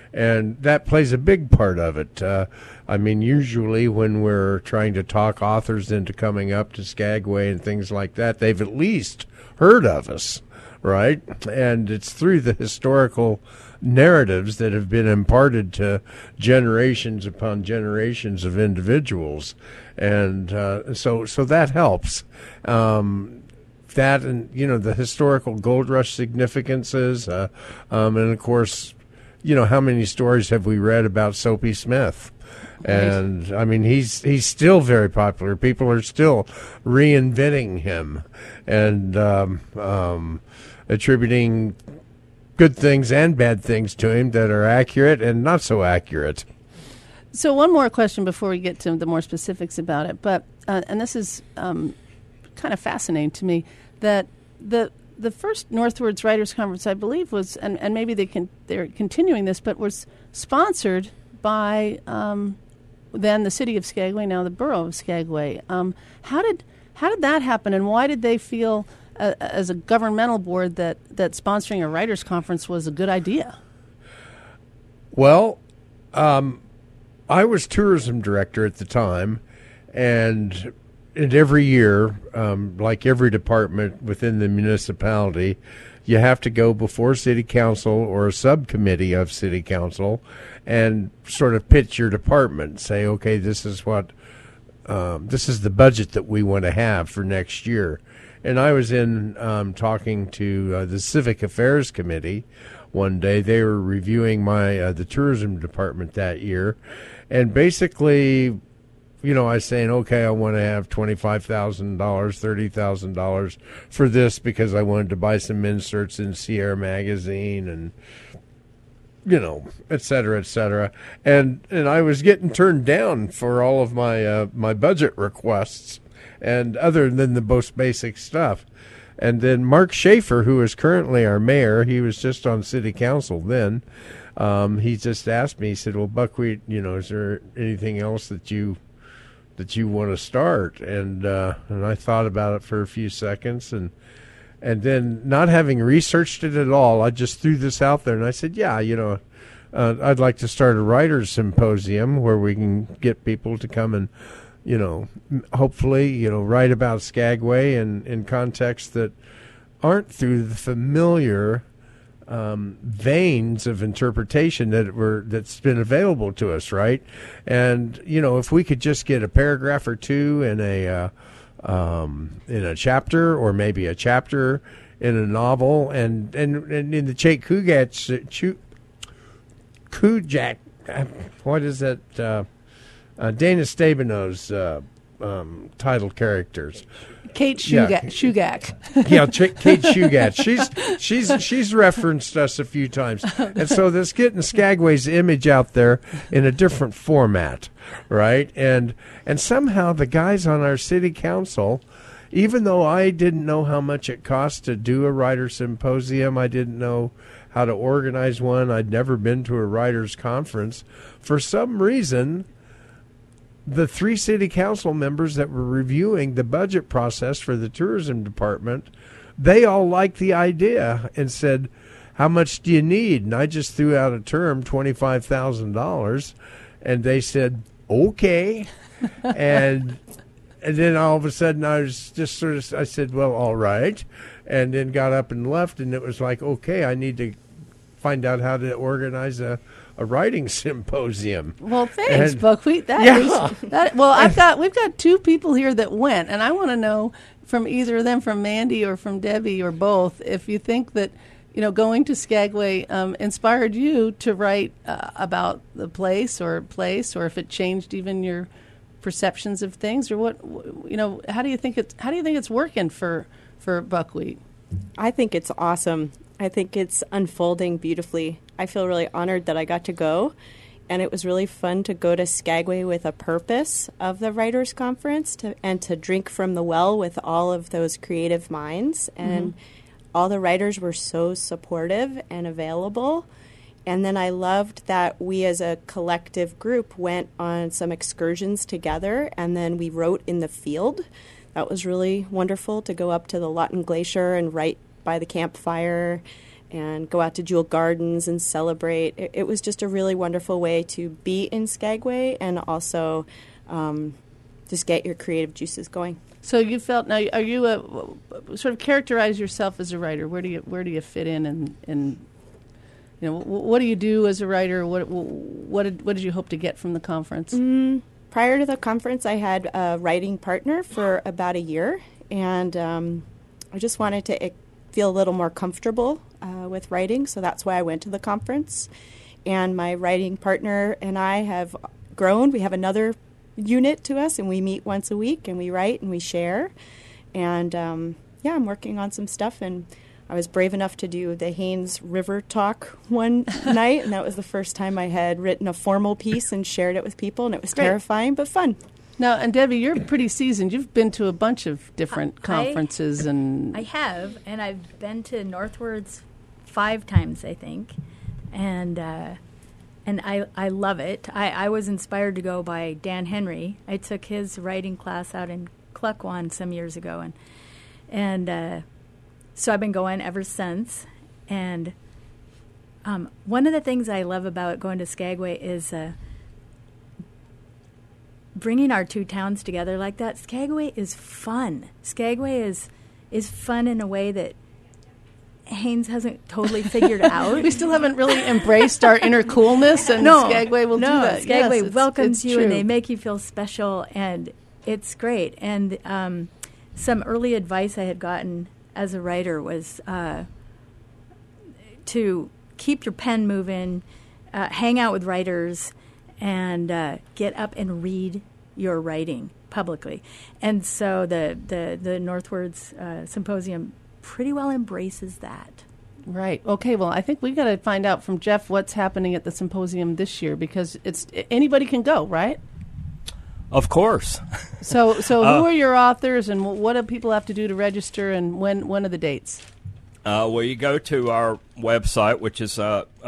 Speaker 9: And that plays a big part of it. I mean, usually when we're trying to talk authors into coming up to Skagway and things like that, they've at least heard of us, right? And it's through the historical narratives that have been imparted to generations upon generations of individuals. And so that helps. That and, the historical gold rush significances, and of course, how many stories have we read about Soapy Smith? Right. And I mean, he's still very popular. People are still reinventing him and attributing good things and bad things to him that are accurate and not so accurate.
Speaker 2: So one more question before we get to the more specifics about it, but and this is kind of fascinating to me, that the first Northwards Writers Conference, I believe, was, and maybe they're continuing this, but was sponsored by then the city of Skagway, now the borough of Skagway. How did that happen, and why did they feel, as a governmental board, that sponsoring a writers' conference was a good idea?
Speaker 9: Well, I was tourism director at the time, and every year, like every department within the municipality, you have to go before city council or a subcommittee of city council and sort of pitch your department. Say, okay, this is the budget that we want to have for next year. And I was in talking to the Civic Affairs Committee one day. They were reviewing the tourism department that year, and basically, I was saying, okay, I want to have $25,000, $30,000 for this because I wanted to buy some inserts in Sierra Magazine and, et cetera, et cetera. And I was getting turned down for all of my budget requests, and other than the most basic stuff. And then Mark Schaefer, who is currently our mayor, he was just on city council then. He just asked me, he said, well, Buckwheat, is there anything else that you want to start? And I thought about it for a few seconds, and then, not having researched it at all, I just threw this out there, and I said, yeah, I'd like to start a writers' symposium where we can get people to come and, hopefully, write about Skagway in contexts that aren't through the familiar veins of interpretation that's been available to us, right? And if we could just get a paragraph or two in a chapter, or maybe a chapter in a novel, and in the Jake Kujak, what is that? Dana Stabeno's title characters.
Speaker 2: Kate Shugak.
Speaker 9: Yeah, Kate Shugak. She's referenced us a few times, and so this getting Skagway's image out there in a different format, right? And somehow the guys on our city council, even though I didn't know how much it cost to do a writer symposium, I didn't know how to organize one. I'd never been to a writers' conference. For some reason, the 3 city council members that were reviewing the budget process for the tourism department, they all liked the idea and said, how much do you need? And I just threw out a term, $25,000, and they said, okay. and then all of a sudden I was just I said, well, all right. And then got up and left, and it was like, okay, I need to find out how to organize a writing symposium.
Speaker 2: Well, thanks, Buckwheat. We've got 2 people here that went, and I want to know from either of them, from Mandy or from Debbie or both, if you think that going to Skagway inspired you to write about the place, or if it changed even your perceptions of things, or what. How do you think it's working for Buckwheat?
Speaker 10: I think it's awesome. I think it's unfolding beautifully. I feel really honored that I got to go, and it was really fun to go to Skagway with a purpose of the Writers' Conference and to drink from the well with all of those creative minds. And all the writers were so supportive and available. And then I loved that we as a collective group went on some excursions together, and then we wrote in the field. That was really wonderful to go up to the Lawton Glacier and write by the campfire. and go out to Jewel Gardens and celebrate. It was just a really wonderful way to be in Skagway and also just get your creative juices going.
Speaker 2: So you felt, now are you sort of characterize yourself as a writer? Where do you fit in, and you know, what do you do as a writer? What did you hope to get from the conference?
Speaker 10: Prior to the conference, I had a writing partner for about a year, and I just wanted to feel a little more comfortable with writing, so that's why I went to the conference. And my writing partner and I have grown. We have another unit to us, and we meet once a week, and we write and we share. And I'm working on some stuff, and I was brave enough to do the Haynes River Talk one night, and that was the first time I had written a formal piece and shared it with people, and it was terrifying but fun.
Speaker 2: Now, and Debbie, you're pretty seasoned. You've been to a bunch of different conferences.
Speaker 11: I have, and I've been to Northwards 5 times, I think, and I love it. I was inspired to go by Dan Henry. I took his writing class out in Klukwan some years ago, and so I've been going ever since. And one of the things I love about going to Skagway is bringing our 2 towns together like that. Skagway is fun. Skagway is fun in a way that Haynes hasn't totally figured out.
Speaker 2: We still haven't really embraced our inner coolness, and Skagway will do that.
Speaker 11: Skagway welcomes you, and they make you feel special, and it's great. And some early advice I had gotten as a writer was to keep your pen moving, hang out with writers, and get up and read your writing publicly. And so the Northwards Symposium pretty well embraces that.
Speaker 2: Right. Okay, well, I think we got to find out from Jeff what's happening at the symposium this year, because anybody can go, right?
Speaker 8: Of course.
Speaker 2: So who are your authors, and what do people have to do to register, and when are the dates?
Speaker 8: Well, you go to our website, which is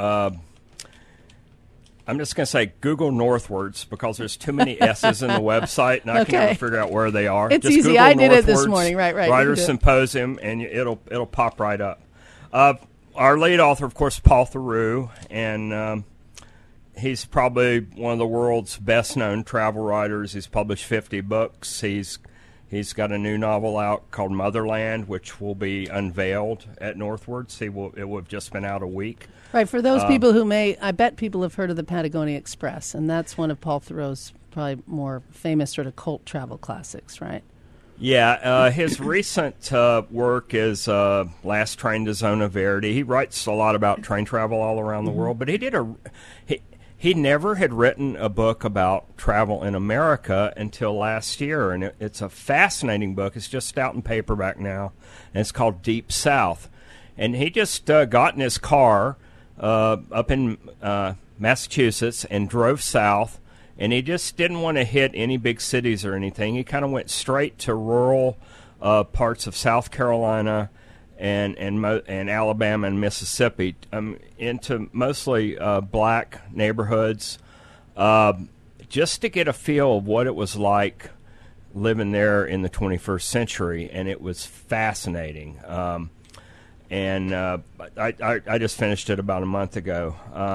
Speaker 8: I'm just going to say Google Northwards, because there's too many S's in the website, and I can never figure out where they are.
Speaker 2: It's
Speaker 8: just
Speaker 2: easy.
Speaker 8: Google
Speaker 2: I did
Speaker 8: Northwards,
Speaker 2: it this morning. Right.
Speaker 8: Writers Symposium, and it'll pop right up. Our lead author, of course, Paul Theroux, and he's probably one of the world's best-known travel writers. He's published 50 books. He's got a new novel out called Motherland, which will be unveiled at Northwards. It will have just been out a week.
Speaker 2: Right. For those people who I bet people have heard of the Patagonia Express, and that's one of Paul Theroux's probably more famous sort of cult travel classics, right?
Speaker 8: Yeah. His recent work is Last Train to Zona Verde. He writes a lot about train travel all around the world, but he never had written a book about travel in America until last year, and it's a fascinating book. It's just out in paperback now, and it's called Deep South. And he just got in his car up in Massachusetts and drove south, and he just didn't want to hit any big cities or anything. He kind of went straight to rural parts of South Carolina and Alabama and Mississippi, into mostly black neighborhoods, just to get a feel of what it was like living there in the 21st century, and it was fascinating. And I just finished it about a month ago.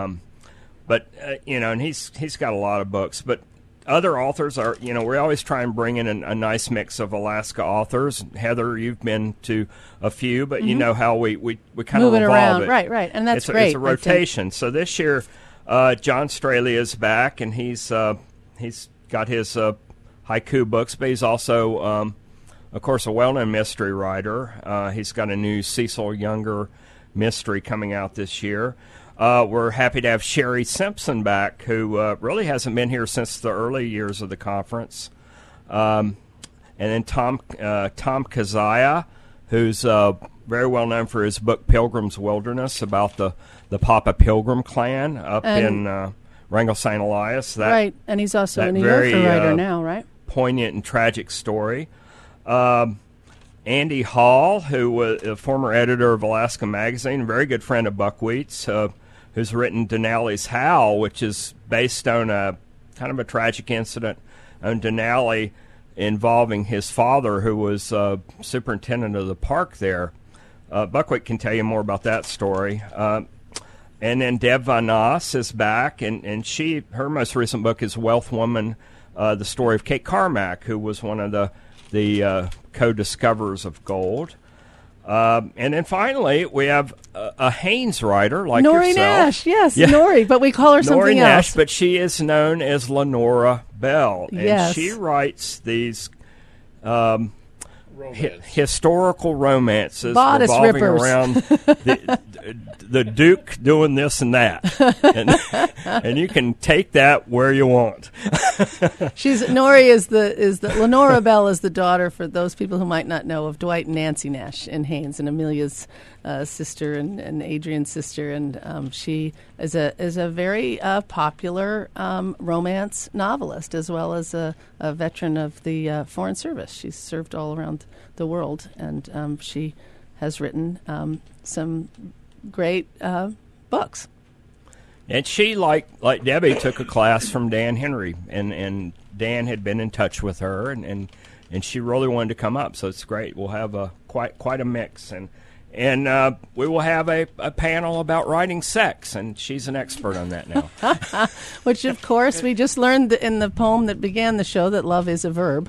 Speaker 8: And he's got a lot of books, but other authors are, we always try and bring in a nice mix of Alaska authors. Heather, you've been to a few, but you know how we kind of revolve
Speaker 2: around.
Speaker 8: it.
Speaker 2: Right, and that's great.
Speaker 8: It's a rotation. So this year, John Straley is back, and he's got his haiku books, but he's also, of course, a well-known mystery writer. He's got a new Cecil Younger mystery coming out this year. We're happy to have Sherry Simpson back, who really hasn't been here since the early years of the conference. And then Tom Kazaya, who's very well known for his book Pilgrim's Wilderness, about the Papa Pilgrim clan up in Wrangell St. Elias.
Speaker 2: Right, and he's also a New Yorker writer now, right?
Speaker 8: Poignant and tragic story. Andy Hall, who was a former editor of Alaska Magazine, a very good friend of Buckwheat's, who's written Denali's Howl, which is based on a kind of a tragic incident on Denali involving his father, who was superintendent of the park there. Buckwheat can tell you more about that story. And then Deb Van Noss is back, and her most recent book is Wealth Woman, the story of Kate Carmack, who was one of the co-discoverers of gold. And then finally, we have a Hanes writer like
Speaker 2: Nori
Speaker 8: yourself.
Speaker 2: Nash, yes, yeah. Nori, but we call her something
Speaker 8: Nori Nash,
Speaker 2: else.
Speaker 8: but she is known as Lenora Bell. And
Speaker 2: yes.
Speaker 8: she writes these historical romances
Speaker 2: Bodice
Speaker 8: revolving
Speaker 2: rippers.
Speaker 8: around the Duke doing this and that. And you can take that where you want.
Speaker 2: Nori is the Lenora Bell is the daughter, for those people who might not know, of Dwight and Nancy Nash and Hanes, and Amelia's sister and Adrian's sister, and she is a very popular romance novelist, as well as a veteran of the Foreign Service. She's served all around the world, and she has written some great books.
Speaker 8: And she, like Debbie, took a class from Dan Henry, and Dan had been in touch with her, and she really wanted to come up. So it's great. We'll have quite a mix, and we will have a panel about writing sex, and she's an expert on that now.
Speaker 2: Which, of course, we just learned in the poem that began the show that love is a verb.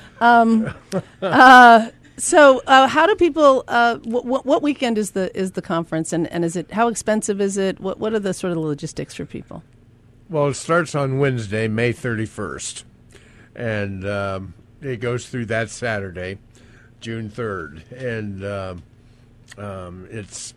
Speaker 2: So, how do people? What weekend is the conference, and is it, how expensive is it? What are the sort of logistics for people?
Speaker 9: Well, it starts on Wednesday, May 31st, and it goes through that Saturday, June 3rd, and it's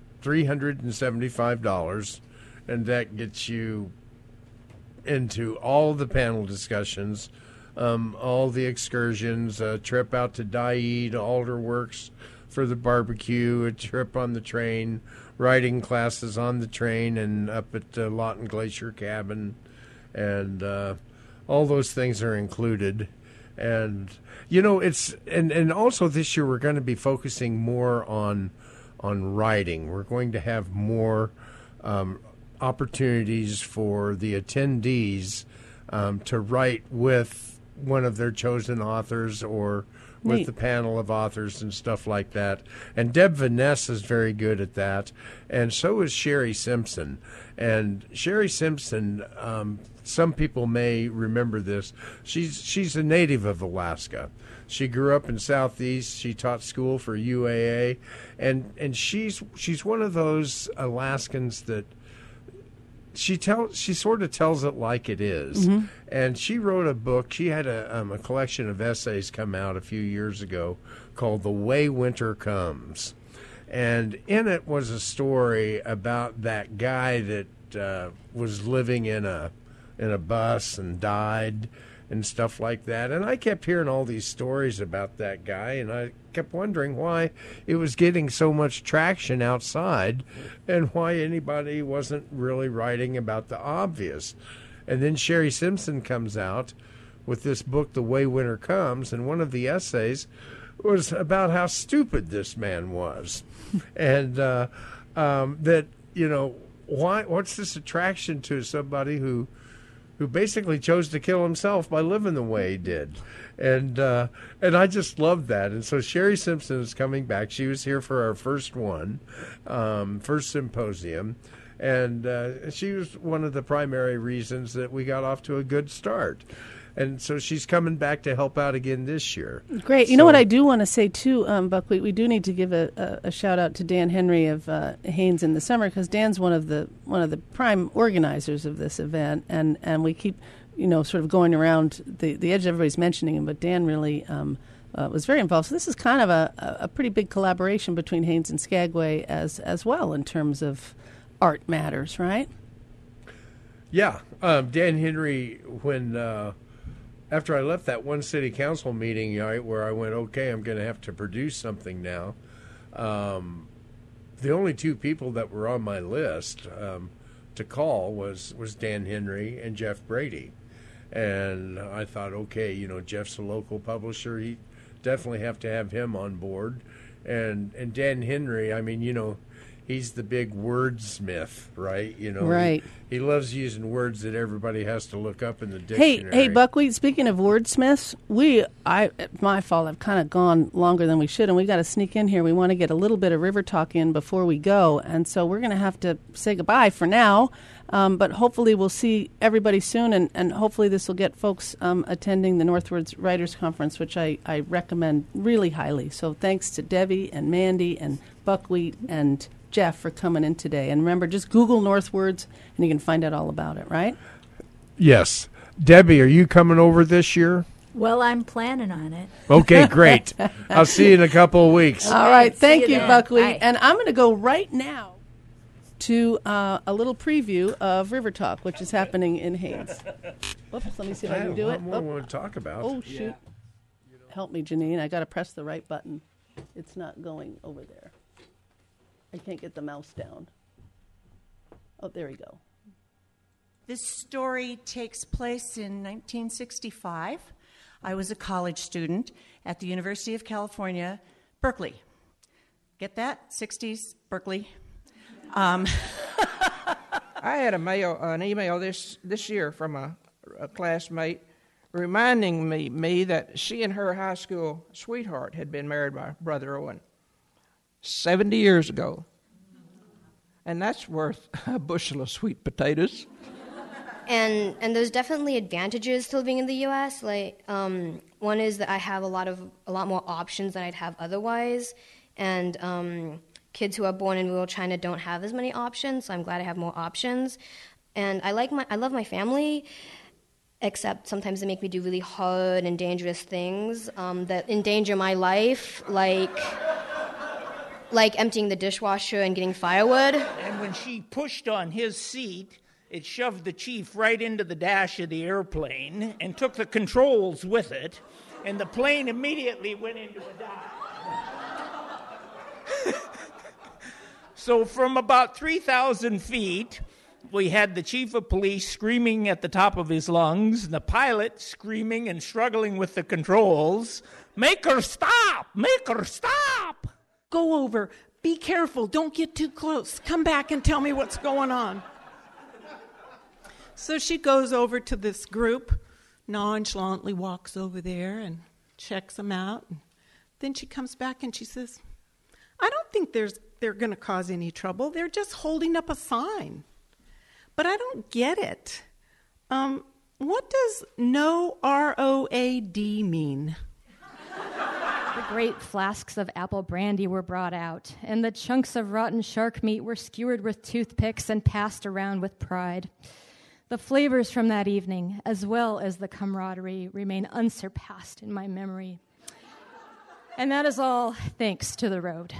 Speaker 9: $375, and that gets you into all the panel discussions. All the excursions, a trip out to Dyea, to Alderworks for the barbecue, a trip on the train, writing classes on the train and up at Lawton Glacier Cabin, and all those things are included. And it's and also this year we're going to be focusing more on writing. We're going to have more opportunities for the attendees to write with one of their chosen authors or with
Speaker 2: Neat.
Speaker 9: the panel of authors and stuff like that. And Deb Van Noss is very good at that, and so is Sherry Simpson. And Sherry Simpson, some people may remember this. She's a native of Alaska. She grew up in Southeast. She taught school for UAA, and she's one of those Alaskans that she sort of tells it like it is. Mm-hmm. And she wrote a book. She had a collection of essays come out a few years ago called The Way Winter Comes. And in it was a story about that guy that was living in a bus and died and stuff like that. And I kept hearing all these stories about that guy, and I kept wondering why it was getting so much traction outside and why anybody wasn't really writing about the obvious. And then Sherry Simpson comes out with this book, The Way Winter Comes, and one of the essays was about how stupid this man was. And that, what's this attraction to somebody who basically chose to kill himself by living the way he did. And I just loved that. And so Sherry Simpson is coming back. She was here for our first symposium. And she was one of the primary reasons that we got off to a good start. And so she's coming back to help out again this year.
Speaker 2: Great. You know what I do want to say, too, Buckwheat? We do need to give a shout-out to Dan Henry of Hanes in the Summer, because Dan's one of the prime organizers of this event, and we keep, sort of going around the edge. Everybody's mentioning him, but Dan really was very involved. So this is kind of a pretty big collaboration between Hanes and Skagway as well in terms of art matters, right?
Speaker 9: Yeah. Dan Henry, when... after I left that one city council meeting, where I went, okay, I'm going to have to produce something now, the only two people that were on my list to call was Dan Henry and Jeff Brady. And I thought, okay, Jeff's a local publisher. He definitely have to have him on board. And Dan Henry, he's the big wordsmith, right? You know,
Speaker 2: right.
Speaker 9: He loves using words that everybody has to look up in the dictionary.
Speaker 2: Hey, Buckwheat, speaking of wordsmiths, it's my fault. I've kind of gone longer than we should, and we got to sneak in here. We want to get a little bit of River Talk in before we go, and so we're going to have to say goodbye for now. But hopefully we'll see everybody soon, and hopefully this will get folks attending the Northwards Writers Conference, which I recommend really highly. So thanks to Debbie and Mandy and Buckwheat and Jeff for coming in today. And remember, just Google Northwards, and you can find out all about it, right?
Speaker 9: Yes. Debbie, are you coming over this year?
Speaker 11: Well, I'm planning on it.
Speaker 9: Okay, great. I'll see you in a couple of weeks.
Speaker 2: All right. Thank you,
Speaker 11: then.
Speaker 2: Buckwheat.
Speaker 11: Bye.
Speaker 2: And I'm going to go right now to a little preview of River Talk, which is happening in Haines. Oops, let me see if I can do it.
Speaker 9: What more I want to talk about.
Speaker 2: Oh, shoot. Yeah. Help me, Janine. I got to press the right button. It's not going over there. I can't get the mouse down. Oh, there we go.
Speaker 12: This story takes place in 1965. I was a college student at the University of California, Berkeley. Get that? 60s, Berkeley.
Speaker 13: I had an email this year from a classmate reminding me that she and her high school sweetheart had been married by Brother Owen 70 years ago. And that's worth a bushel of sweet potatoes.
Speaker 14: And there's definitely advantages to living in the U.S. Like one is that I have a lot more options than I'd have otherwise, and kids who are born in rural China don't have as many options. So I'm glad I have more options, and I love my family, except sometimes they make me do really hard and dangerous things that endanger my life, like emptying the dishwasher and getting firewood.
Speaker 15: And when she pushed on his seat, it shoved the chief right into the dash of the airplane and took the controls with it, and the plane immediately went into a dive. So from about 3,000 feet, we had the chief of police screaming at the top of his lungs, and the pilot screaming and struggling with the controls. Make her stop! Make her stop!
Speaker 16: Go over. Be careful. Don't get too close. Come back and tell me what's going on. So she goes over to this group, nonchalantly walks over there and checks them out. And then she comes back and she says, I don't think they're going to cause any trouble. They're just holding up a sign. But I don't get it. What does no R-O-A-D mean?
Speaker 17: The great flasks of apple brandy were brought out, and the chunks of rotten shark meat were skewered with toothpicks and passed around with pride. The flavors from that evening, as well as the camaraderie, remain unsurpassed in my memory. And that is all thanks to the road.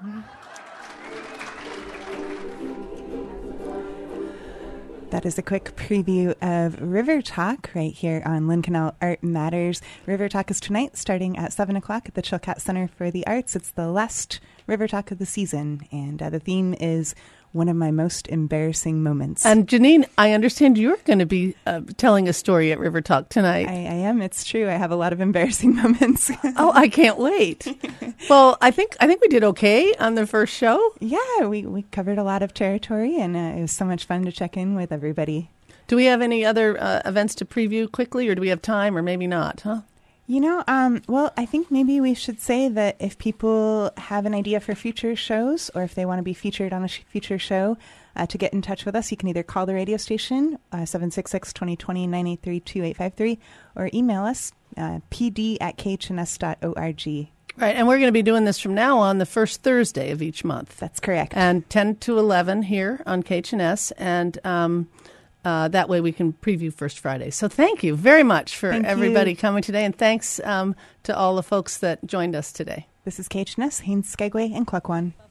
Speaker 1: That is a quick preview of River Talk right here on Lynn Canal Art Matters. River Talk is tonight starting at 7 o'clock at the Chilkat Center for the Arts. It's the last River Talk of the season, and the theme is one of my most embarrassing moments.
Speaker 2: And Janine, I understand you're going to be telling a story at River Talk tonight.
Speaker 1: I am. It's true. I have a lot of embarrassing moments.
Speaker 2: Oh, I can't wait. Well, I think we did okay on the first show.
Speaker 1: Yeah, we covered a lot of territory, and it was so much fun to check in with everybody.
Speaker 2: Do we have any other events to preview quickly, or do we have time, or maybe not, huh?
Speaker 1: You know, well, I think maybe we should say that if people have an idea for future shows, or if they want to be featured on a future show, to get in touch with us, you can either call the radio station, 766-2020-983-2853, or email us, pd@khns.org.
Speaker 2: Right, and we're going to be doing this from now on the first Thursday of each month.
Speaker 1: That's correct.
Speaker 2: And 10 to 11 here on KHNS, and that way we can preview First Friday. So thank you very much for everybody coming today, and thanks to all the folks that joined us today.
Speaker 1: This is KHNS, Haines, Skagway, and Klukwan.